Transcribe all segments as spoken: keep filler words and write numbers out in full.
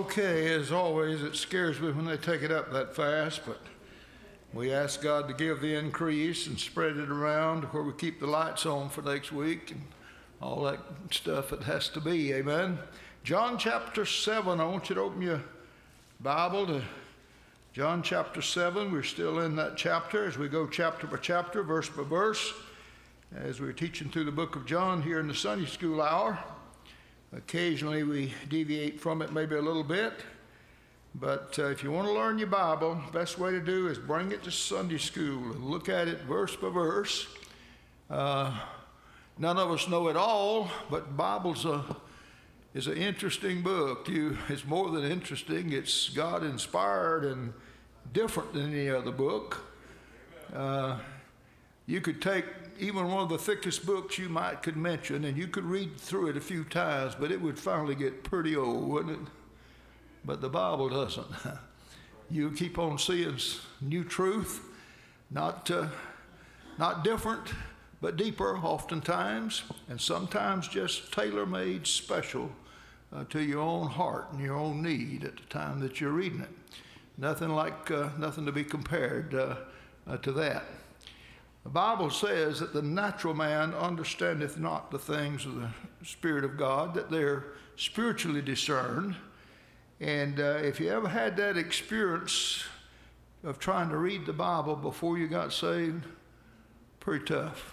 Okay, as always, it scares me when they take it up that fast, but we ask God to give the increase and spread it around where we keep the lights on for next week and all that stuff it has to be, amen. John chapter seven, I want you to open your Bible to John chapter seven. We're still in that chapter as we go chapter by chapter, verse by verse, as we're teaching through the book of John here in the Sunday school hour. Occasionally we deviate from it maybe a little bit, but uh, if you want to learn your Bible, the best way to do is bring it to Sunday school and look at it verse by verse. Uh, none of us know it all, but the Bible's a, is an interesting book. You, it's more than interesting. It's God-inspired and different than any other book. Uh, you could take even one of the thickest books you might could mention, and you could read through it a few times, but it would finally get pretty old, wouldn't it? But the Bible doesn't. You keep on seeing new truth, not uh, not different, but deeper oftentimes, and sometimes just tailor-made special uh, to your own heart and your own need at the time that you're reading it. Nothing like, uh, nothing to be compared uh, uh, to that. The Bible says that the natural man understandeth not the things of the Spirit of God, that they're spiritually discerned. And uh, if you ever had that experience of trying to read the Bible before you got saved, pretty tough.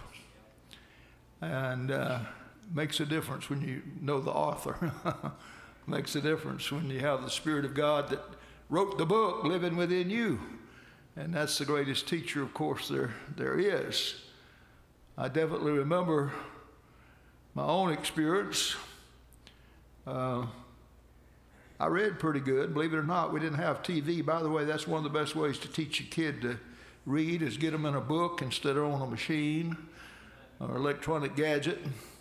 And uh, makes a difference when you know the author. Makes a difference when you have the Spirit of God that wrote the book living within you. And that's the greatest teacher, of course, there there is. I definitely remember my own experience. Uh, I read pretty good. Believe it or not, we didn't have T V. By the way, that's one of the best ways to teach a kid to read is get them in a book instead of on a machine or electronic gadget.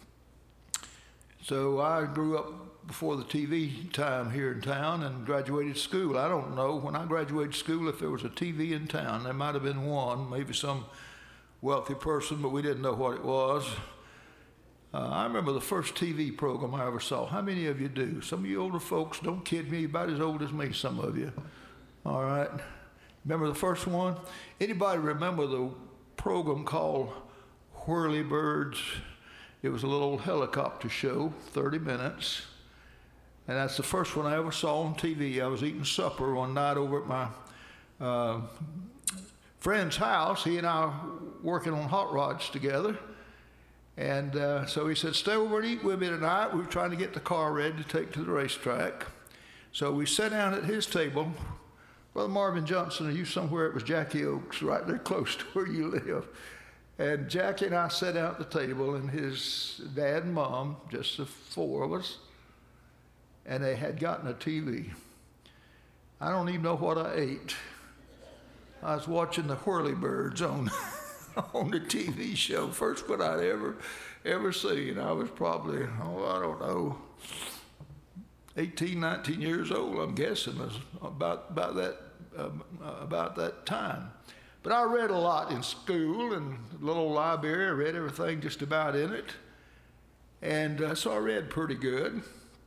So I grew up before the T V time here in town and graduated school. I don't know when I graduated school if there was a T V in town. There might have been one, maybe some wealthy person, but we didn't know what it was. Uh, I remember the first T V program I ever saw. How many of you do? Some of you older folks, don't kid me, about as old as me, some of you. All right. Remember the first one? Anybody remember the program called Whirly Birds? It was a little helicopter show, thirty minutes. And that's the first one I ever saw on T V. I was eating supper one night over at my uh, friend's house. He and I were working on hot rods together. And uh, so he said, stay over and eat with me tonight. We were trying to get the car ready to take to the racetrack. So we sat down at his table. Brother Marvin Johnson, are you somewhere? It was Jackie Oaks, right there close to where you live. And Jackie and I sat down at the table, and his dad and mom, just the four of us, and they had gotten a T V. I don't even know what I ate. I was watching the Whirly Birds on, on the T V show, first one I'd ever, ever seen. I was probably, oh, I don't know, eighteen, nineteen years old, I'm guessing, was about, about, that, uh, about that time. But I read a lot in school and a little library. I read everything just about in it. And uh, so I read pretty good.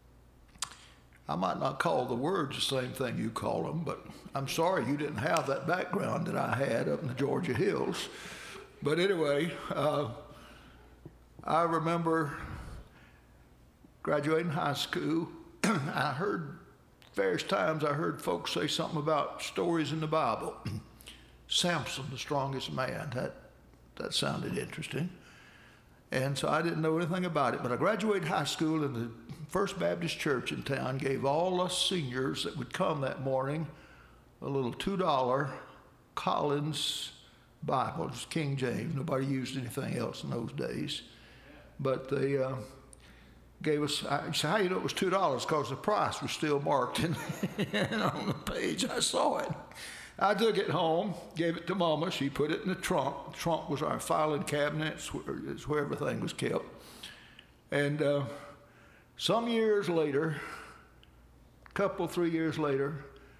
I might not call the words the same thing you call them, but I'm sorry you didn't have that background that I had up in the Georgia hills. But anyway, uh, I remember graduating high school. I heard, various times I heard folks say something about stories in the Bible. Samson, the strongest man. That that sounded interesting. And so I didn't know anything about it. But I graduated high school, and the First Baptist Church in town gave all us seniors that would come that morning a little two dollar Collins Bible. It was King James. Nobody used anything else in those days. But they uh, gave us, I said, how you know it was two dollars? Because the price was still marked in, on the page. I saw it. I took it home, gave it to Mama. She put it in the trunk. The trunk was our filing cabinet. It's where, it's where everything was kept. And uh, some years later, a couple, three years later,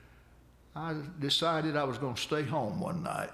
I decided I was going to stay home one night.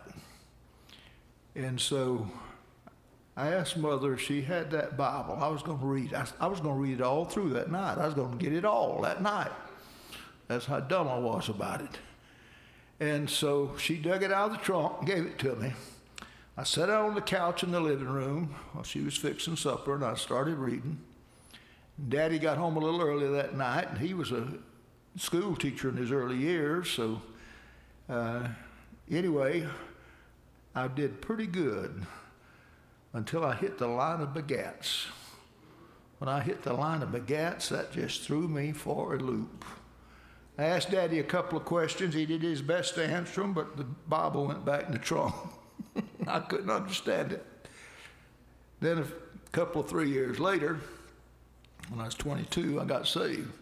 And so I asked Mother if she had that Bible. I was going to read. I, I was going to read it all through that night. I was going to get it all that night. That's how dumb I was about it. And so she dug it out of the trunk and gave it to me. I sat out on the couch in the living room while she was fixing supper, and I started reading. Daddy got home a little early that night, and he was a school teacher in his early years, so uh, anyway, I did pretty good until I hit the line of begats. When I hit the line of begats, that just threw me for a loop. I asked Daddy a couple of questions. He did his best to answer them, but the Bible went back in the trunk. I couldn't understand it. Then a couple of three years later, when I was twenty-two, I got saved.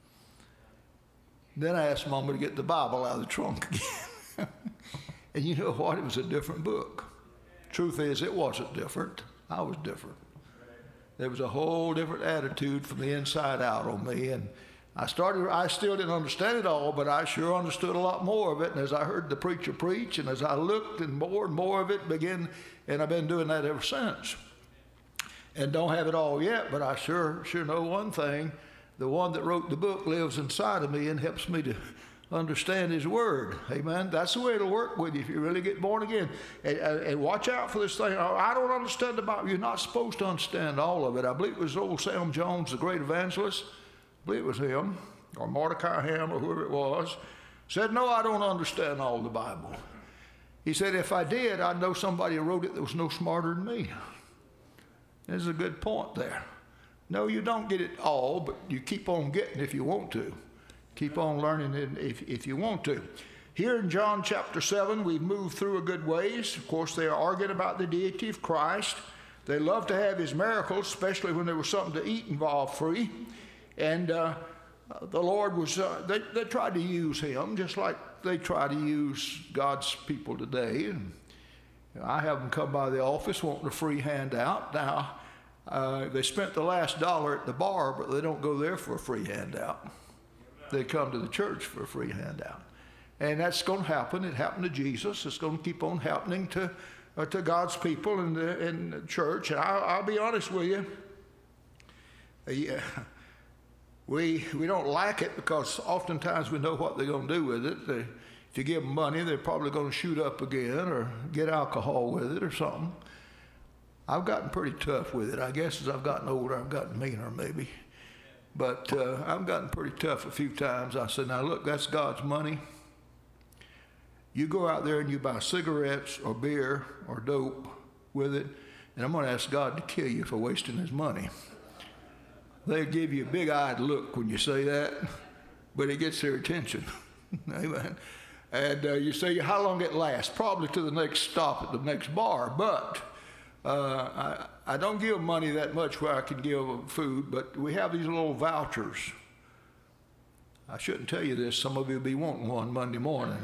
Then I asked Mama to get the Bible out of the trunk again. And you know what? It was a different book. Truth is, it wasn't different. I was different. There was a whole different attitude from the inside out on me. And I started, I still didn't understand it all, but I sure understood a lot more of it. And as I heard the preacher preach, and as I looked, and more and more of it began, and I've been doing that ever since. And don't have it all yet, but I sure, sure know one thing. The one that wrote the book lives inside of me and helps me to understand his word. Amen. That's the way it'll work with you if you really get born again. And, and watch out for this thing. Oh, I don't understand the Bible. You're not supposed to understand all of it. I believe it was old Sam Jones, the great evangelist. I believe it was him, or Mordecai Ham, or whoever it was, said, no, I don't understand all the Bible. He said, if I did, I'd know somebody who wrote it that was no smarter than me. There's a good point there. No, you don't get it all, but you keep on getting it if you want to. Keep on learning it if, if you want to. Here in John chapter seven, we've moved through a good ways. Of course, they are arguing about the deity of Christ. They love to have his miracles, especially when there was something to eat involved free. And uh, the Lord was, uh, they, they tried to use him just like they try to use God's people today. And I have them come by the office wanting a free handout. Now, uh, they spent the last dollar at the bar, but they don't go there for a free handout. They come to the church for a free handout. And that's going to happen. It happened to Jesus. It's going to keep on happening to uh, to God's people in the, in the church. And I'll, I'll be honest with you. Uh, yeah, we, we don't like it because oftentimes we know what they're going to do with it. They, if you give them money, they're probably going to shoot up again or get alcohol with it or something. I've gotten pretty tough with it. I guess as I've gotten older, I've gotten meaner maybe. But uh, I've gotten pretty tough a few times. I said, now look, that's God's money. You go out there and you buy cigarettes or beer or dope with it, and I'm going to ask God to kill you for wasting his money. They'll give you a big-eyed look when you say that, but it gets their attention. Amen. And uh, you say, how long it lasts? Probably to the next stop at the next bar, but Uh, I, I don't give money that much where I can give food, but we have these little vouchers. I shouldn't tell you this. Some of you will be wanting one Monday morning.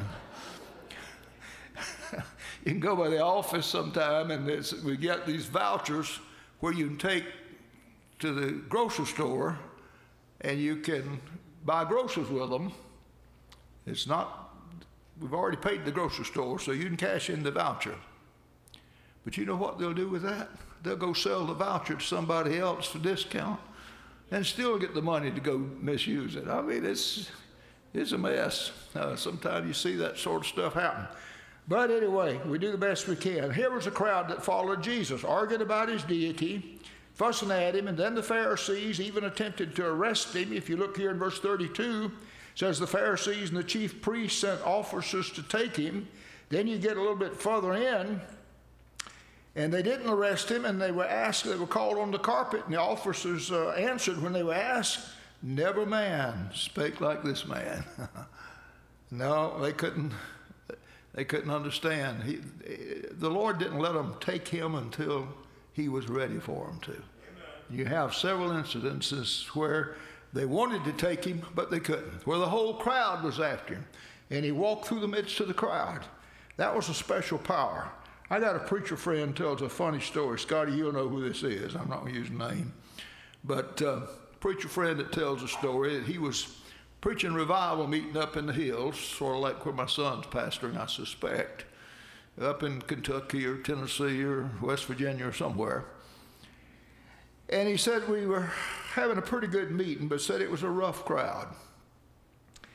You can go by the office sometime, and we get these vouchers where you can take to the grocery store, and you can buy groceries with them. It's not, we've already paid the grocery store, so you can cash in the voucher. But you know what they'll do with that? They'll go sell the voucher to somebody else for discount and still get the money to go misuse it. I mean, it's, it's a mess. Uh, sometimes you see that sort of stuff happen. But anyway, we do the best we can. Here was a crowd that followed Jesus, arguing about his deity, fussing at him, and then the Pharisees even attempted to arrest him. If you look here in verse thirty-two, it says the Pharisees and the chief priests sent officers to take him. Then you get a little bit further in, and they didn't arrest him, and they were asked, they were called on the carpet, and the officers uh, answered when they were asked, never man spake like this man. No, they couldn't, they couldn't understand. He, the Lord didn't let them take him until he was ready for them to. Amen. You have several incidences where they wanted to take him, but they couldn't, where the whole crowd was after him, and he walked through the midst of the crowd. That was a special power. I got a preacher friend tells a funny story. Scotty, you'll know who this is. I'm not going to use a name. But uh, preacher friend that tells a story that he was preaching revival meeting up in the hills, sort of like where my son's pastoring, I suspect, up in Kentucky or Tennessee or West Virginia or somewhere. And he said we were having a pretty good meeting, but said it was a rough crowd.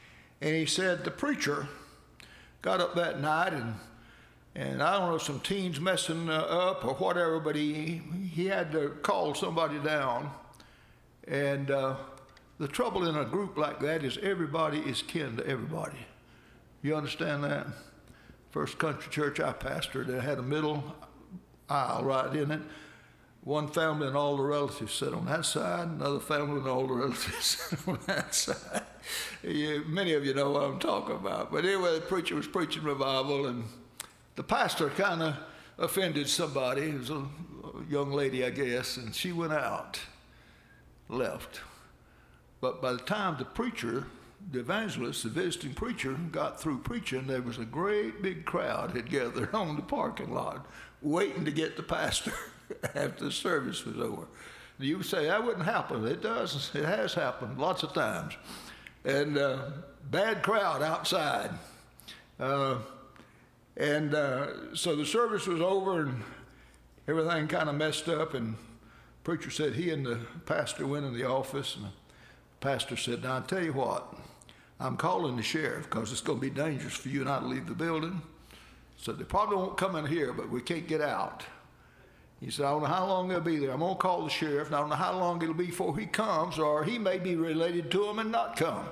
And he said the preacher got up that night, and and I don't know, some teens messing uh, up or whatever, but he he had to call somebody down. And uh, the trouble in a group like that is everybody is kin to everybody. You understand that? First country church I pastored, it had a middle aisle right in it. One family and all the relatives sat on that side, another family and all the relatives sat on that side. You, many of you know what I'm talking about. But anyway, the preacher was preaching revival, and the pastor kind of offended somebody. It was a young lady, I guess, and she went out, left. But by the time the preacher, the evangelist, the visiting preacher, got through preaching, there was a great big crowd had gathered on the parking lot waiting to get the pastor after the service was over. You would say, that wouldn't happen. It does. It has happened lots of times. And uh, bad crowd outside. Uh, and uh, so the service was over, and everything kind of messed up, and the preacher said he and the pastor went in the office, and the pastor said, now, I tell you what, I'm calling the sheriff because it's going to be dangerous for you and I to leave the building. So they probably won't come in here, but we can't get out. He said, I don't know how long they'll be there. I'm going to call the sheriff, and I don't know how long it'll be before he comes, or he may be related to him and not come.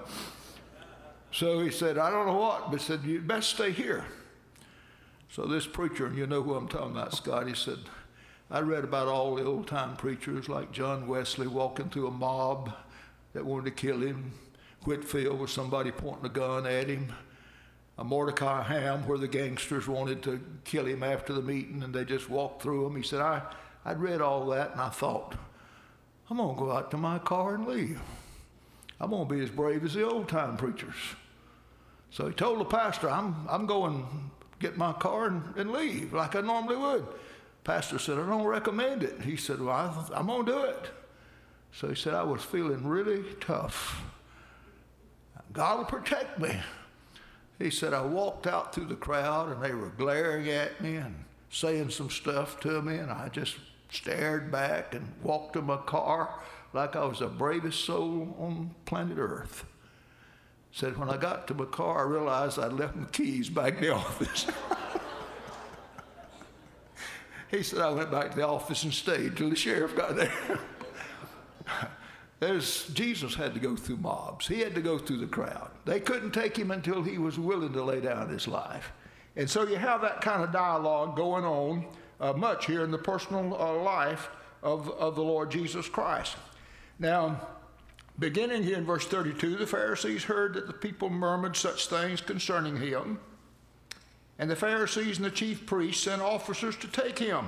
So he said, I don't know what, but he said, you best stay here. So this preacher, and you know who I'm talking about, Scott, he said, I read about all the old-time preachers like John Wesley walking through a mob that wanted to kill him. Whitfield with somebody pointing a gun at him. A Mordecai Ham where the gangsters wanted to kill him after the meeting and they just walked through him. He said, I, I'd read all that and I thought, I'm going to go out to my car and leave. I'm going to be as brave as the old-time preachers. So he told the pastor, I'm, I'm going to get my car and, and leave like I normally would. Pastor said, I don't recommend it. He said, well, I, I'm going to do it. So he said, I was feeling really tough. God will protect me. He said, I walked out through the crowd and they were glaring at me and saying some stuff to me, and I just stared back and walked to my car like I was the bravest soul on planet Earth. Said, when I got to my car, I realized I'd left my keys back in the office. He said, I went back to the office and stayed till the sheriff got there. There's, Jesus had to go through mobs. He had to go through the crowd. They couldn't take him until he was willing to lay down his life. And so you have that kind of dialogue going on uh, much here in the personal uh, life of, of the Lord Jesus Christ. Now, beginning here in verse thirty-two, the Pharisees heard that the people murmured such things concerning him. And the Pharisees and the chief priests sent officers to take him.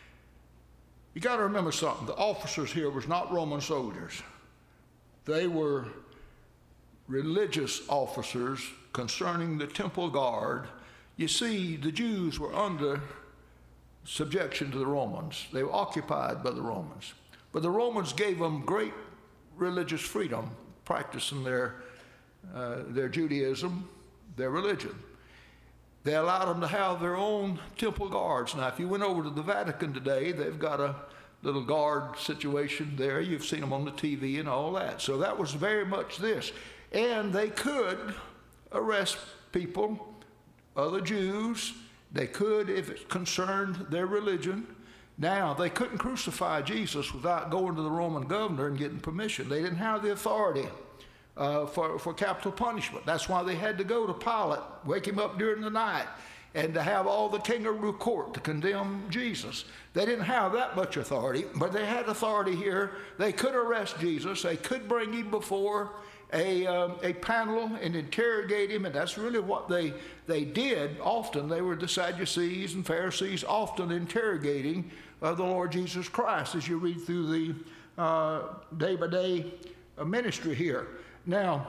You got to remember something. The officers here was not Roman soldiers. They were religious officers concerning the temple guard. You see, the Jews were under subjection to the Romans. They were occupied by the Romans. But the Romans gave them great religious freedom, practicing their, uh, their Judaism, their religion. They allowed them to have their own temple guards. Now, if you went over to the Vatican today, they've got a little guard situation there. You've seen them on the T V and all that. So that was very much this. And they could arrest people, other Jews. They could if it concerned their religion. Now, they couldn't crucify Jesus without going to the Roman governor and getting permission. They didn't have the authority uh, for, for capital punishment. That's why they had to go to Pilate, wake him up during the night, and to have all the kangaroo court to condemn Jesus. They didn't have that much authority, but they had authority here. They could arrest Jesus. They could bring him before a, um, a panel and interrogate him, and that's really what they, they did often. They were the Sadducees and Pharisees often interrogating uh, the Lord Jesus Christ as you read through the uh, day-by-day uh, ministry here. Now,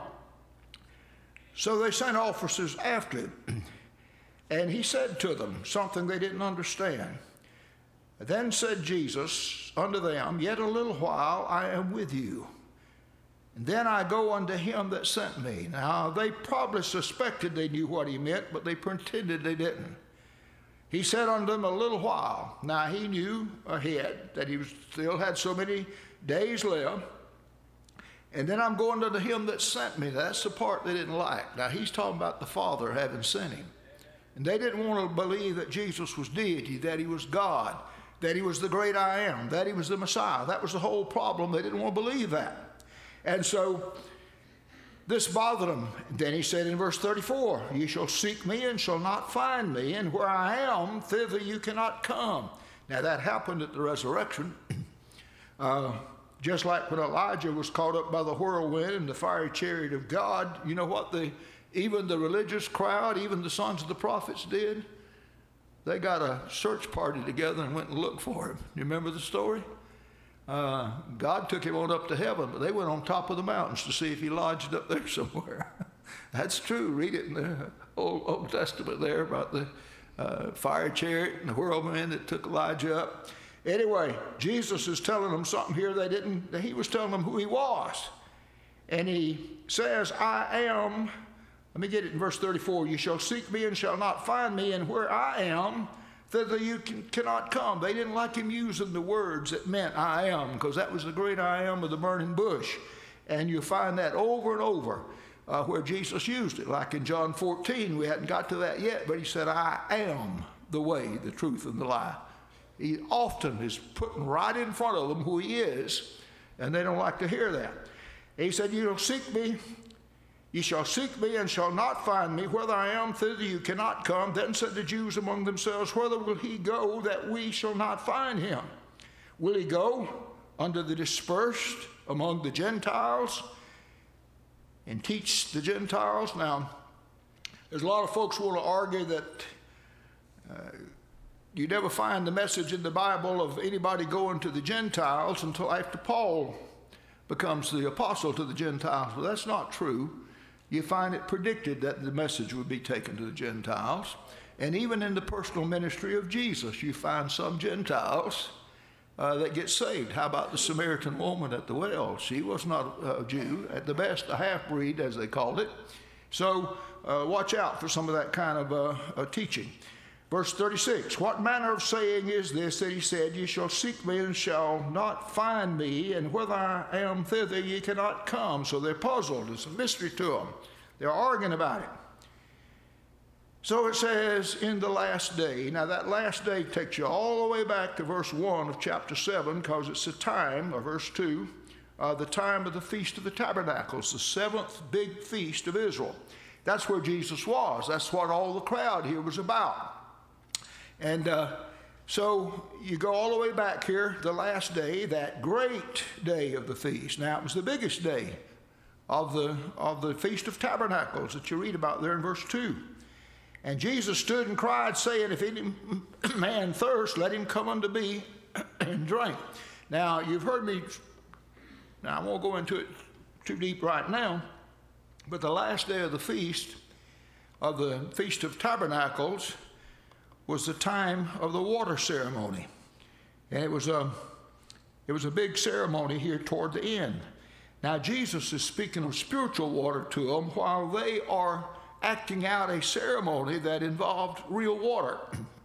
so they sent officers after him. And he said to them something they didn't understand. Then said Jesus unto them, Yet a little while I am with you, and then I go unto him that sent me. Now, they probably suspected they knew what he meant, but they pretended they didn't. He said unto them, A little while. Now, he knew ahead that he was, still had so many days left. And then I'm going to him that sent me. That's the part they didn't like. Now, he's talking about the Father having sent him. And they didn't want to believe that Jesus was deity, that he was God, that he was the great I am, that he was the Messiah. That was the whole problem. They didn't want to believe that. And so this bothered them. Then he said in verse thirty-four, "You shall seek me and shall not find me, and where I am, thither you cannot come." Now, that happened at the resurrection. uh, Just like when Elijah was caught up by the whirlwind and the fiery chariot of God, you know what the even the religious crowd, even the sons of the prophets did? They got a search party together and went and looked for him. You remember the story? Uh, God took him on up to heaven, but they went on top of the mountains to see if he lodged up there somewhere. That's true. Read it in the Old, Old Testament there about the uh, fire chariot and the whirlwind that took Elijah up. Anyway, Jesus is telling them something here they didn't, he was telling them who he was. And he says, "I am," let me get it in verse thirty-four, "You shall seek me and shall not find me, and where I am, thither you can, cannot come." They didn't like him using the words that meant I am, because that was the great I am of the burning bush. And you find that over and over uh, where Jesus used it. Like in John fourteen, we hadn't got to that yet, but he said, "I am the way, the truth, and the life." He often is putting right in front of them who he is, and they don't like to hear that. He said, "You shall seek me, you shall seek me and shall not find me. Whether I am, thither you cannot come." Then said the Jews among themselves, "Whither will he go that we shall not find him? Will he go unto the dispersed among the Gentiles and teach the Gentiles?" Now, there's a lot of folks who want to argue that uh, you never find the message in the Bible of anybody going to the Gentiles until after Paul becomes the apostle to the Gentiles. Well, that's not true. You find it predicted that the message would be taken to the Gentiles. And even in the personal ministry of Jesus, you find some Gentiles uh, that get saved. How about the Samaritan woman at the well? She was not a Jew, at the best a half-breed, as they called it. So uh, watch out for some of that kind of uh, uh, teaching. Verse thirty-six, "What manner of saying is this that he said, Ye shall seek me and shall not find me, and whither I am, thither ye cannot come?" So they're puzzled. It's a mystery to them. They're arguing about it. So it says, "In the last day." Now that last day takes you all the way back to verse one of chapter seven, because it's the time, or verse two, uh, the time of the Feast of the Tabernacles, the seventh big feast of Israel. That's where Jesus was. That's what all the crowd here was about. And uh, so you go all the way back here, the last day, that great day of the feast. Now, it was the biggest day of the, of the Feast of Tabernacles that you read about there in verse two. "And Jesus stood and cried, saying, If any man thirst, let him come unto me and drink." Now, you've heard me, now I won't go into it too deep right now, but the last day of the feast, of the Feast of Tabernacles, was the time of the water ceremony. And it was a, it was a big ceremony here toward the end. Now, Jesus is speaking of spiritual water to them while they are acting out a ceremony that involved real water.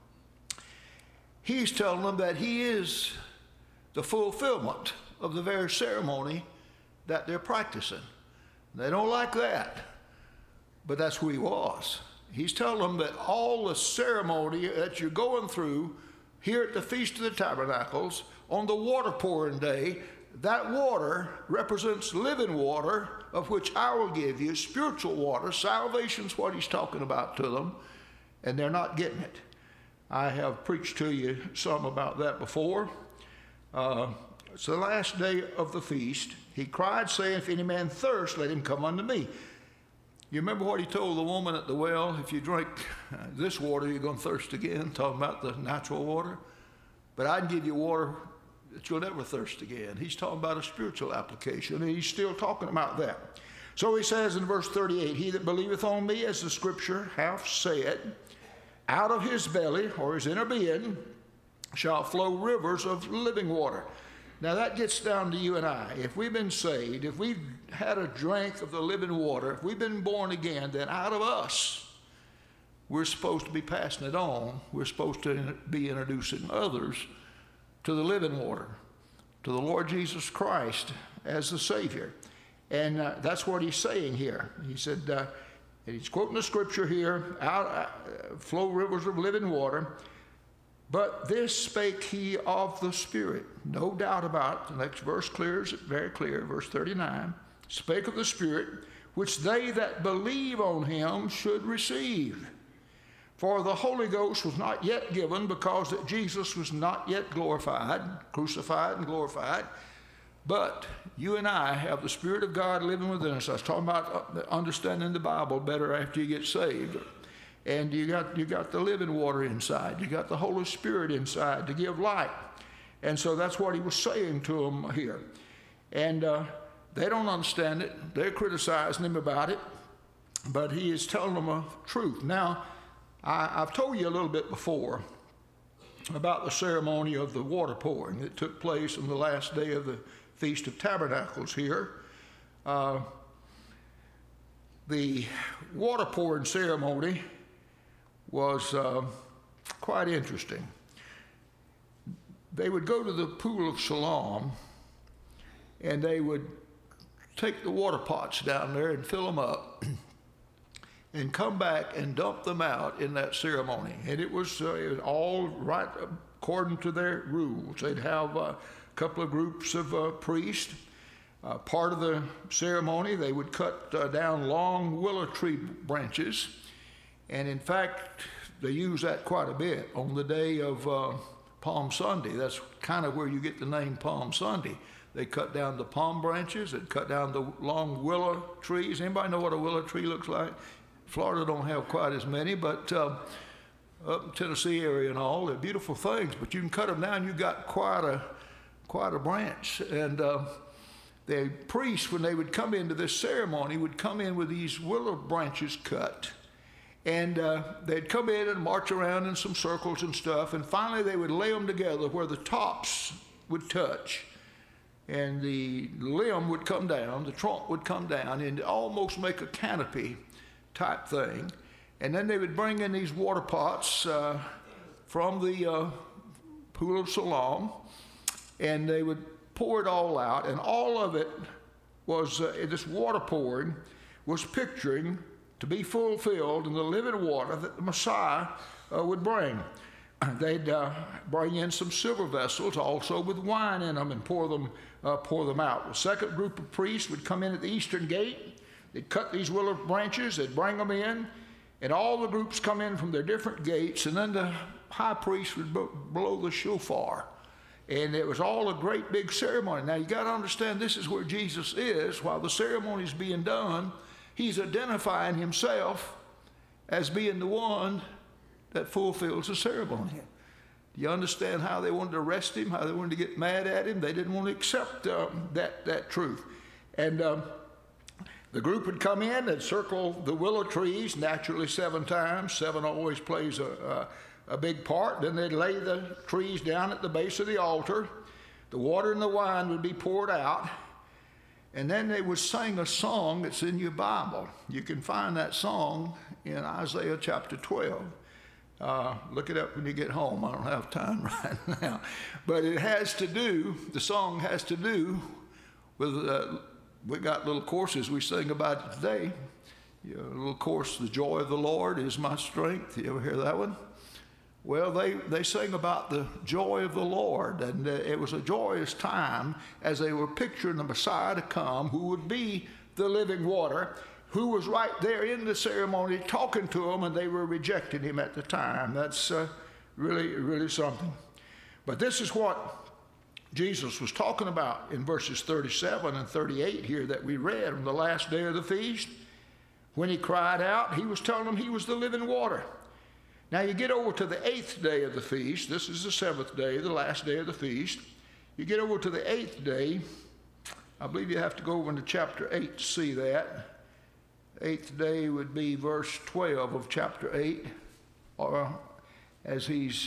He's telling them that he is the fulfillment of the very ceremony that they're practicing. They don't like that, but that's who he was. He's telling them that all the ceremony that you're going through here at the Feast of the Tabernacles on the water pouring day, that water represents living water, of which I will give you, spiritual water. Salvation's what he's talking about to them, and they're not getting it. I have preached to you some about that before. Uh, it's the last day of the feast. He cried, saying, "If any man thirst, let him come unto me." You remember what he told the woman at the well? If you drink this water, you're going to thirst again, talking about the natural water. But I can give you water that you'll never thirst again. He's talking about a spiritual application, and he's still talking about that. So he says in verse thirty-eight, "He that believeth on me, as the scripture hath said, out of his belly," or his inner being, "shall flow rivers of living water." Now that gets down to you and I. If we've been saved, if we've had a drink of the living water, if we've been born again, then out of us, we're supposed to be passing it on. We're supposed to be introducing others to the living water, to the Lord Jesus Christ as the Savior. And uh, that's what he's saying here. He said, uh, and he's quoting the scripture here, out uh, flow rivers of living water. But this spake he of the Spirit. No doubt about it. The next verse clears it very clear, verse thirty-nine. Spake of the Spirit, which they that believe on him should receive. For the Holy Ghost was not yet given, because that Jesus was not yet glorified, crucified and glorified. But you and I have the Spirit of God living within us. I was talking about understanding the Bible better after you get saved. And you got, you got the living water inside. You got the Holy Spirit inside to give life. And so that's what he was saying to them here. And uh, they don't understand it. They're criticizing him about it. But he is telling them a truth. Now, I, I've told you a little bit before about the ceremony of the water pouring that took place on the last day of the Feast of Tabernacles here. Uh, the water pouring ceremony was uh, quite interesting. They would go to the pool of Siloam, and they would take the water pots down there and fill them up and come back and dump them out in that ceremony. And it was, uh, it was all right according to their rules. They'd have a couple of groups of uh, priests. Uh, part of the ceremony, they would cut uh, down long willow tree branches. And in fact, they use that quite a bit on the day of uh, Palm Sunday. That's kind of where you get the name Palm Sunday. They cut down the palm branches, they cut down the long willow trees. Anybody know what a willow tree looks like? Florida don't have quite as many, but uh, up in Tennessee area and all, they're beautiful things. But you can cut them down, you've got quite a, quite a branch. And uh, the priests, when they would come into this ceremony, would come in with these willow branches cut. And uh, they'd come in and march around in some circles and stuff, and finally they would lay them together where the tops would touch, and the limb would come down, the trunk would come down, and almost make a canopy type thing. And then they would bring in these water pots uh, from the uh, pool of Siloam, and they would pour it all out, and all of it was, uh, this water pouring was picturing to be fulfilled in the living water that the Messiah uh, would bring. They'd uh, bring in some silver vessels also with wine in them and pour them, uh, pour them out. The second group of priests would come in at the eastern gate. They'd cut these willow branches, they'd bring them in, and all the groups come in from their different gates, and then the high priest would blow the shofar. And it was all a great big ceremony. Now you got to understand, this is where Jesus is. While the ceremony is being done, he's identifying himself as being the one that fulfills the ceremony. Do you understand how they wanted to arrest him, how they wanted to get mad at him? They didn't want to accept um, that, that truth. And um, the group would come in and circle the willow trees, naturally seven times. Seven always plays a, a, a big part. Then they'd lay the trees down at the base of the altar. The water and the wine would be poured out. And then they would sing a song that's in your Bible. You can find that song in Isaiah chapter twelve. Uh, look it up when you get home. I don't have time right now. But it has to do, the song has to do with, uh, we got little courses we sing about it today. You know, a little course, The Joy of the Lord is My Strength. You ever hear that one? Well, they, they sing about the joy of the Lord, and uh, it was a joyous time as they were picturing the Messiah to come, who would be the living water, who was right there in the ceremony talking to them, and they were rejecting him at the time. That's uh, really, really something. But this is what Jesus was talking about in verses thirty-seven and thirty-eight here that we read on the last day of the feast. When he cried out, he was telling them he was the living water. Now you get over to the eighth day of the feast. This is the seventh day, the last day of the feast. You get over to the eighth day. I believe you have to go over into chapter eight to see that. Eighth day would be verse twelve of chapter eight, or as he's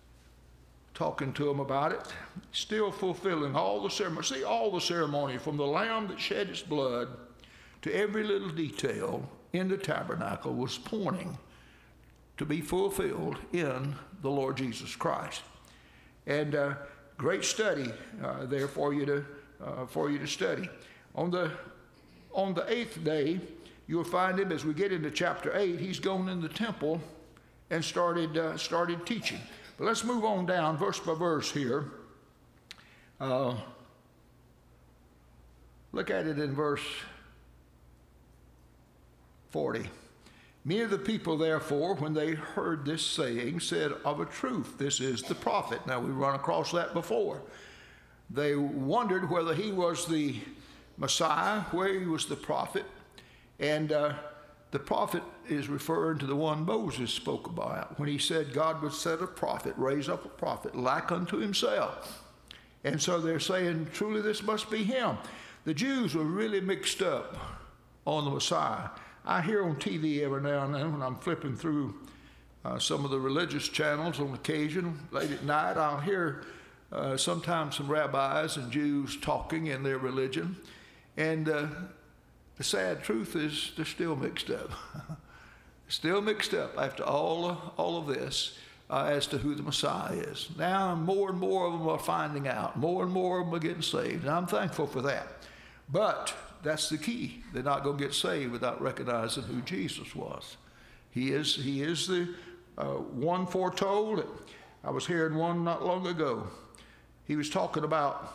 talking to them about it, still fulfilling all the ceremony. See, all the ceremony, from the lamb that shed its blood to every little detail in the tabernacle, was pointing to be fulfilled in the Lord Jesus Christ. And uh, great study uh, there for you to uh, for you to study. On the on the eighth day, you'll find him as we get into chapter eight, he's gone in the temple and started, uh, started teaching. But let's move on down verse by verse here. Uh, look at it in verse forty. Many of the people, therefore, when they heard this saying, said, of a truth, this is the prophet. Now, we've run across that before. They wondered whether he was the Messiah, where he was the prophet. And uh, the prophet is referring to the one Moses spoke about when he said God would set a prophet, raise up a prophet like unto himself. And so they're saying, truly this must be him. The Jews were really mixed up on the Messiah. I hear on T V every now and then when I'm flipping through uh, some of the religious channels on occasion, late at night, I'll hear uh, sometimes some rabbis and Jews talking in their religion. And uh, the sad truth is they're still mixed up. Still mixed up after all, uh, all of this uh, as to who the Messiah is. Now more and more of them are finding out. More and more of them are getting saved. And I'm thankful for that. But that's the key. They're not going to get saved without recognizing who Jesus was. He is, he is the uh, one foretold. I was hearing one not long ago. He was talking about,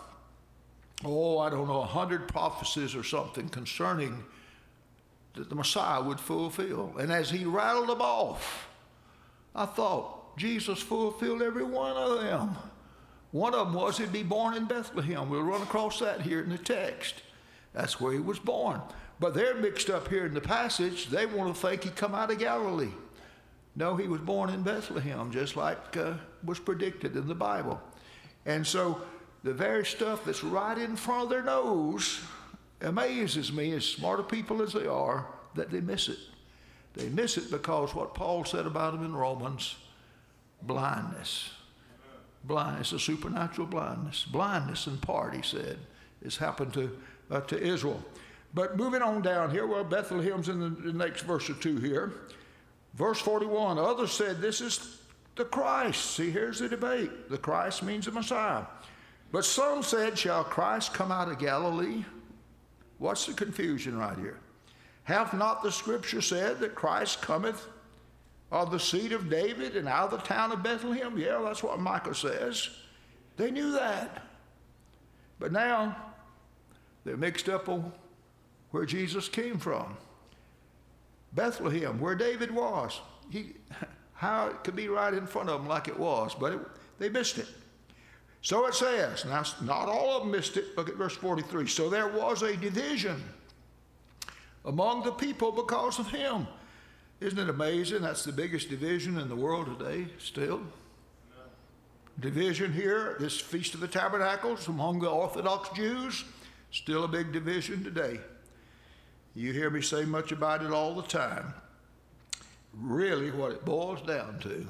oh, I don't know, a hundred prophecies or something concerning that the Messiah would fulfill. And as he rattled them off, I thought, Jesus fulfilled every one of them. One of them was he'd be born in Bethlehem. We'll run across that here in the text. That's where he was born. But they're mixed up here in the passage. They want to think he come out of Galilee. No, he was born in Bethlehem, just like uh, was predicted in the Bible. And so the very stuff that's right in front of their nose amazes me, as smart a people as they are, that they miss it. They miss it because what Paul said about them in Romans, blindness. Blindness, a supernatural blindness. Blindness in part, he said, has happened to Uh, to Israel. But moving on down here, well, Bethlehem's in the, the next verse or two here. Verse forty-one, others said, this is the Christ. See, here's the debate. The Christ means the Messiah. But some said, shall Christ come out of Galilee? What's the confusion right here? Hath not the scripture said that Christ cometh of the seed of David and out of the town of Bethlehem? Yeah, that's what Micah says. They knew that. But now they're mixed up on where Jesus came from. Bethlehem, where David was. He, how it could be right in front of them like it was, but it, they missed it. So it says, now not all of them missed it. Look at verse forty-three. So there was a division among the people because of him. Isn't it amazing? That's the biggest division in the world today still. Division here, this Feast of the Tabernacles among the Orthodox Jews. Still a big division today. You hear me say much about it all the time. Really what it boils down to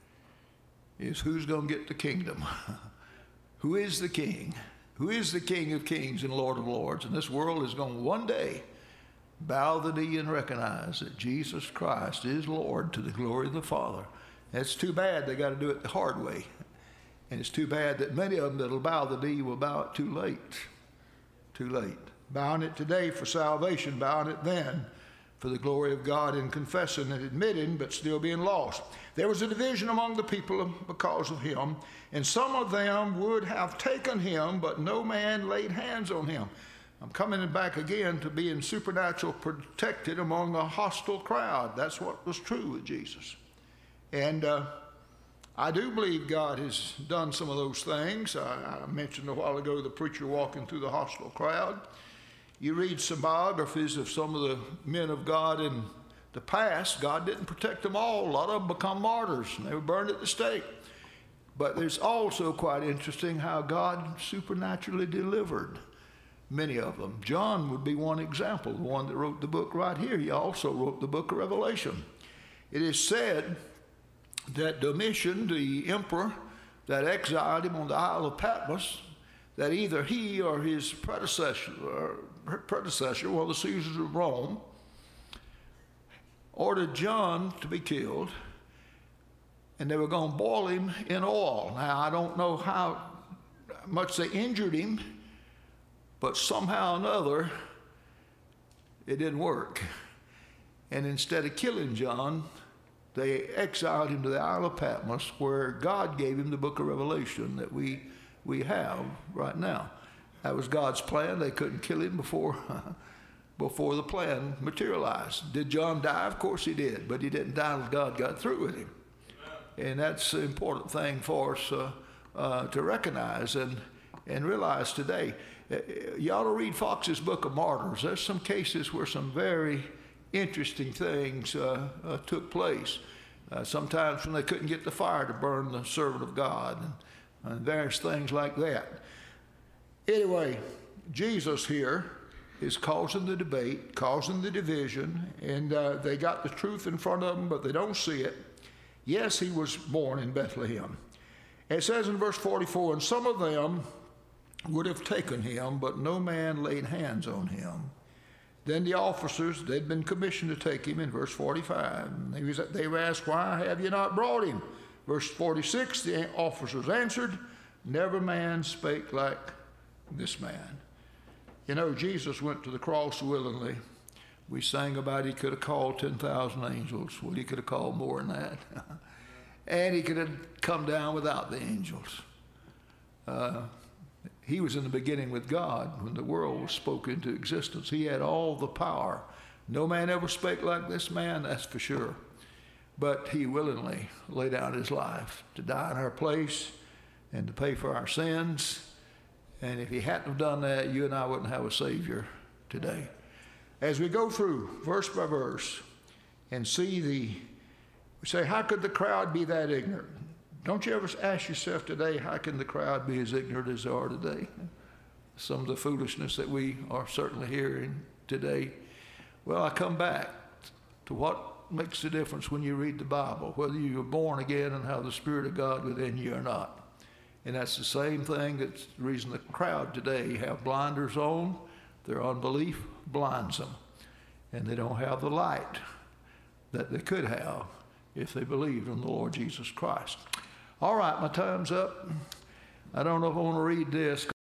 is who's going to get the kingdom. Who is the king? Who is the King of kings and Lord of lords? And this world is going to one day bow the knee and recognize that Jesus Christ is Lord to the glory of the Father. It's too bad they got to do it the hard way. And it's too bad that many of them that'll bow the knee will bow it too late. Too late. Bowing it today for salvation, bowing it then for the glory of God and confessing and admitting, but still being lost. There was a division among the people because of him, and some of them would have taken him, but no man laid hands on him. I'm coming back again to being supernatural protected among a hostile crowd. That's what was true with Jesus. And uh, I do believe God has done some of those things. I, I mentioned a while ago the preacher walking through the hostile crowd. You read some biographies of some of the men of God in the past. God didn't protect them all. A lot of them become martyrs, and they were burned at the stake. But there's also quite interesting how God supernaturally delivered many of them. John would be one example, the one that wrote the book right here. He also wrote the book of Revelation. It is said that Domitian, the emperor that exiled him on the Isle of Patmos, that either he or his predecessor, or predecessor, one of the Caesars of Rome, ordered John to be killed, and they were going to boil him in oil. Now, I don't know how much they injured him, but somehow or another, it didn't work. And instead of killing John, they exiled him to the Isle of Patmos, where God gave him the book of Revelation that we, we have right now. That was God's plan. They couldn't kill him before, before the plan materialized. Did John die? Of course he did, but he didn't die until God got through with him. And that's an important thing for us uh, uh, to recognize and, and realize today. You ought to read Fox's Book of Martyrs. There's some cases where some very interesting things uh, uh, took place. Uh, sometimes when they couldn't get the fire to burn the servant of God, and, and various things like that. Anyway, Jesus here is causing the debate, causing the division, and uh, they got the truth in front of them, but they don't see it. Yes, he was born in Bethlehem. It says in verse forty-four, and some of them would have taken him, but no man laid hands on him. Then the officers, they'd been commissioned to take him in verse forty-five. And they, was, they were asked, why have you not brought him? Verse forty-six, the officers answered, never man spake like this man. You know, Jesus went to the cross willingly. We sang about he could have called ten thousand angels. Well, he could have called more than that. And he could have come down without the angels. Uh, he was in the beginning with God when the world was spoken into existence. He had all the power. No man ever spake like this man, that's for sure. But he willingly laid down his life to die in our place and to pay for our sins. And if he hadn't have done that, you and I wouldn't have a Savior today. As we go through verse by verse and see the, we say, how could the crowd be that ignorant? Don't you ever ask yourself today, how can the crowd be as ignorant as they are today? Some of the foolishness that we are certainly hearing today. Well, I come back to what makes the difference when you read the Bible, whether you are born again and have the Spirit of God within you or not. And that's the same thing. That's the reason the crowd today have blinders on. Their unbelief blinds them. And they don't have the light that they could have if they believed in the Lord Jesus Christ. All right, my time's up. I don't know if I want to read this.